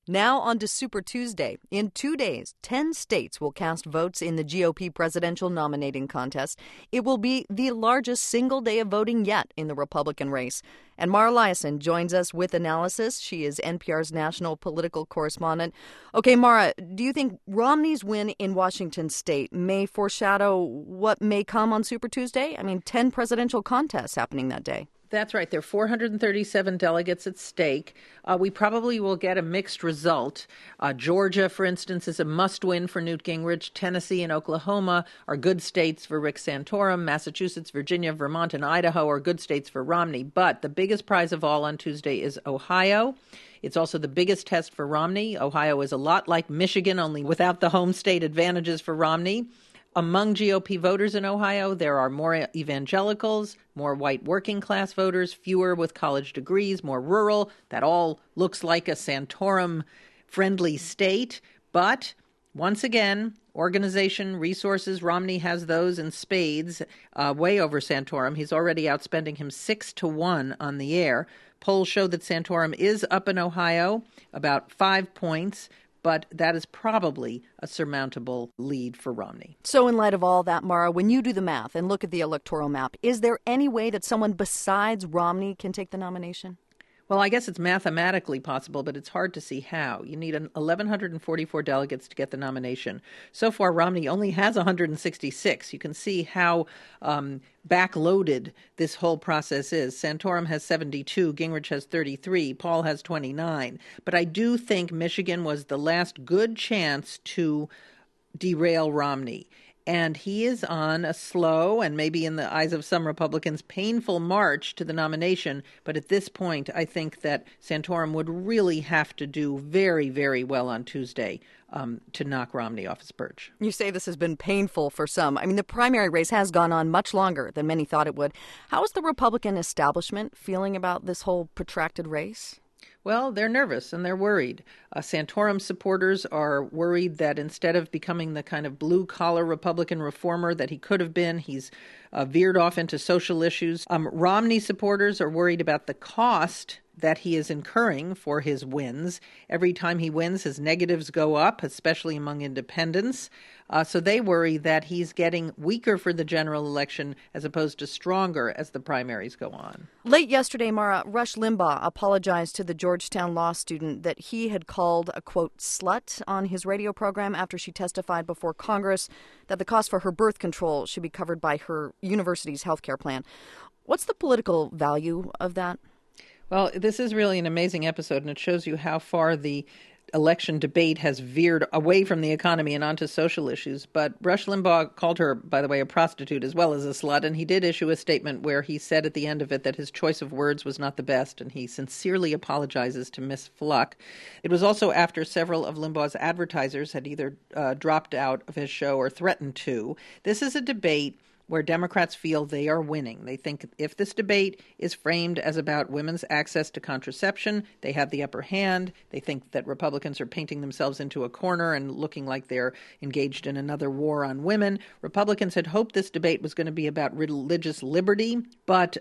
Now on to Super Tuesday. In 2 days, 10 states will cast votes in the GOP presidential nominating contest. It will be the largest single day of voting yet in the Republican race. And Mara Liasson joins us with analysis. She is NPR's national political correspondent. Okay, Mara, do you think Romney's win in Washington state may foreshadow what may come on Super Tuesday? I mean, 10 presidential contests happening that day. That's right. There are 437 delegates at stake. We probably will get a mixed result. Georgia, for instance, is a must-win for Newt Gingrich. Tennessee and Oklahoma are good states for Rick Santorum. Massachusetts, Virginia, Vermont, and Idaho are good states for Romney. But the biggest prize of all on Tuesday is Ohio. It's also the biggest test for Romney. Ohio is a lot like Michigan, only without the home state advantages for Romney. Among GOP voters in Ohio, there are more evangelicals, more white working class voters, fewer with college degrees, more rural. That all looks like a Santorum-friendly state. But once again, organization, resources, Romney has those in spades, way over Santorum. He's already outspending him 6-1 on the air. Polls show that Santorum is up in Ohio about 5 points, but that is probably a surmountable lead for Romney. So in light of all that, Mara, when you do the math and look at the electoral map, is there any way that someone besides Romney can take the nomination? Well, I guess it's mathematically possible, but it's hard to see how. You need 1,144 delegates to get the nomination. So far, Romney only has 166. You can see how backloaded this whole process is. Santorum has 72, Gingrich has 33, Paul has 29. But I do think Michigan was the last good chance to derail Romney. And he is on a slow and maybe in the eyes of some Republicans, painful march to the nomination. But at this point, I think that Santorum would really have to do very, very well on Tuesday to knock Romney off his perch. You say this has been painful for some. I mean, the primary race has gone on much longer than many thought it would. How is the Republican establishment feeling about this whole protracted race? Well, they're nervous and they're worried. Santorum supporters are worried that instead of becoming the kind of blue-collar Republican reformer that he could have been, he's veered off into social issues. Romney supporters are worried about the cost that he is incurring for his wins. Every time he wins, his negatives go up, especially among independents. So they worry that he's getting weaker for the general election as opposed to stronger as the primaries go on. Late yesterday, Mara, Rush Limbaugh apologized to the Georgetown law student that he had called a, quote, slut on his radio program after she testified before Congress that the cost for her birth control should be covered by her university's health care plan. What's the political value of that? Well, this is really an amazing episode, and it shows you how far the election debate has veered away from the economy and onto social issues. But Rush Limbaugh called her, by the way, a prostitute as well as a slut, and he did issue a statement where he said at the end of it that his choice of words was not the best, and he sincerely apologizes to Miss Fluck. It was also after several of Limbaugh's advertisers had either dropped out of his show or threatened to. This is a debate where Democrats feel they are winning. They think if this debate is framed as about women's access to contraception, they have the upper hand. They think that Republicans are painting themselves into a corner and looking like they're engaged in another war on women. Republicans had hoped this debate was going to be about religious liberty, but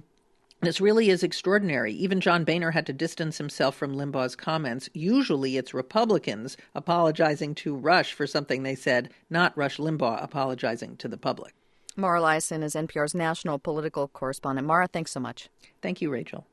this really is extraordinary. Even John Boehner had to distance himself from Limbaugh's comments. Usually it's Republicans apologizing to Rush for something they said, not Rush Limbaugh apologizing to the public. Mara Liasson is NPR's national political correspondent. Mara, thanks so much. Thank you, Rachel.